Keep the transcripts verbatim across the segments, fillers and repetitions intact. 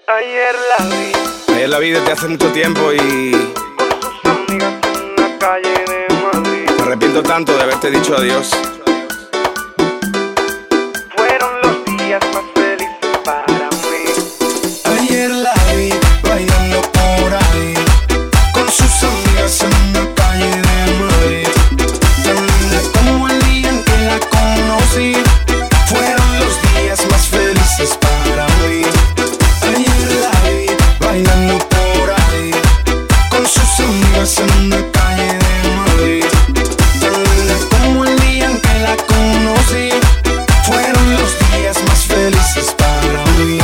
Ayer la vi, Ayer la vi desde hace mucho tiempo y con sus amigas en la calle de Madrid. me arrepiento tanto de haberte dicho adiós. Fueron los días más felices para mí. Ayer la vi bailando por ahí con sus amigas en la calle de Madrid. Tan linda como el día en que la conocí. Fueron los días más felices para mí. Ayer la vi bailando por ahí con sus amigas en la calle de Madrid. Tan linda como el día en que la conocí. Fueron los días más felices para mí.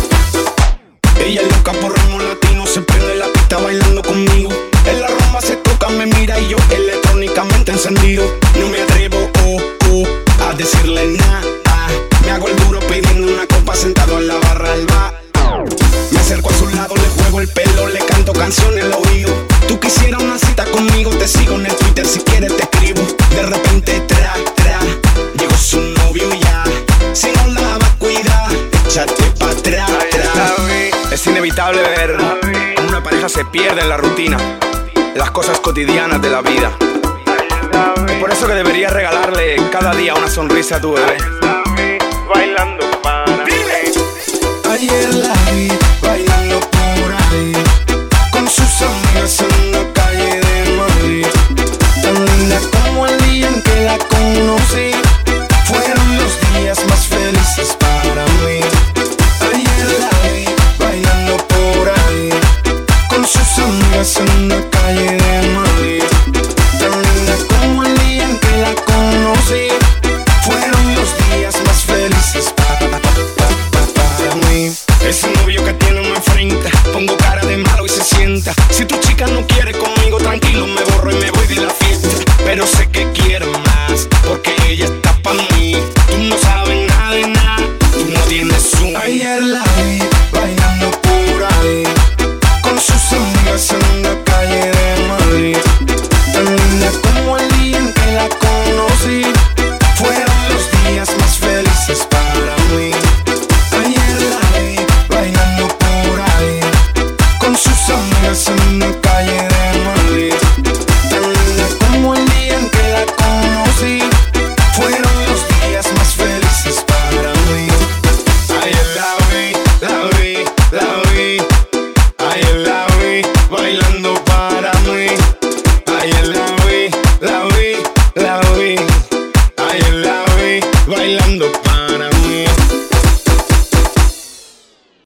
Ella es loca por ritmo latino, se prende la pista bailando conmigo. En la rumba se toca, me mira y yo electrónicamente encendido. No me atrevo, oh, oh, a decirle nada. Me hago el duro pidiendo una copa sentado en la barra del bar. Me acerco a su lado, le juego el pelo, le canto canciones al oído. Tú quisieras una cita conmigo, te sigo en el Twitter, si quieres te escribo. De repente, tra, tra, llegó su novio ya. Si no la vas a cuidar, échate pa' atrás, Ayer la atrás. vi, Es inevitable ver cómo una pareja se pierde en la rutina, en las cosas cotidianas de la vida. ayer la vi, Por eso que deberías regalarle cada día una sonrisa a tu bebé. ayer la vi, bailando para mí. Ayer la vi bailando por ahí con sus amigas en la calle de Madrid. Tan linda como el día en que la conocí. Fueron los días más felices para mí. Ayer la vi bailando por ahí con sus amigas en la calle de Madrid. Tan linda como el día en que la conocí. Fueron los días más felices para, para, para mí. Ese novio que tiene me enfrenta, pongo cara de malo y se sienta. Si tu chica no quiere conmigo, tranquilo, me borro y me voy de la fiesta. Pero sé que quiere más, porque ella está pa' mí. Tú no sabes nada de nada, tú no tienes un. Ayer la vi